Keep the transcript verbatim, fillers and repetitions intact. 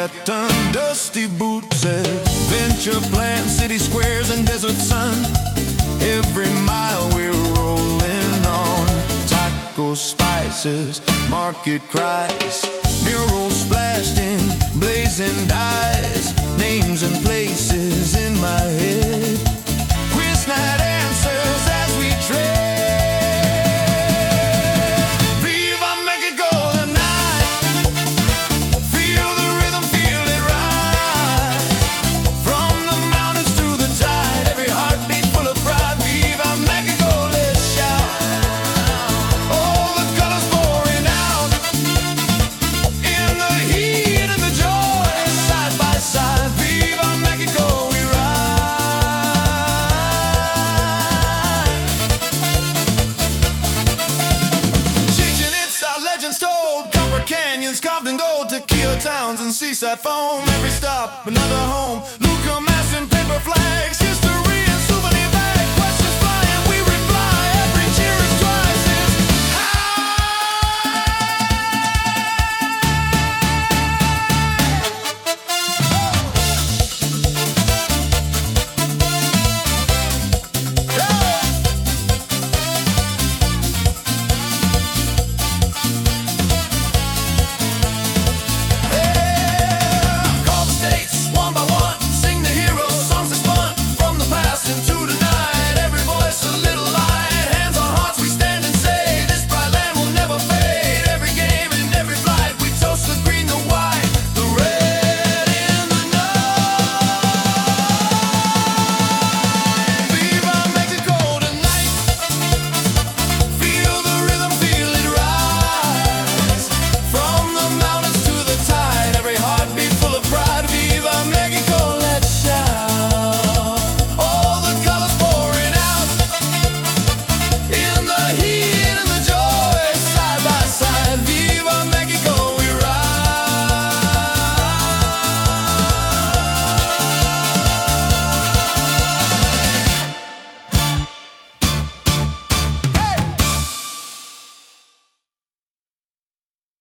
getting dusty boots, adventure plans, city squares and desert sun. Every mile we're rolling on. Taco spices, market cries, murals splashed in blazing dyes. Names and places in my head, quiz night answers as we tread. Viva Mexico tonight, feel the rhythm, feel it rise. From the mountains to the tide, every heartbeat full of pride. Viva Mexico, let's shout. All the colors pouring out in the heat and the joy, side by side. Viva Mexico, we ride. Chichen Itza, legends told, copper canyons carved in gold, tequila towns and seaside foam. Every stop, another home.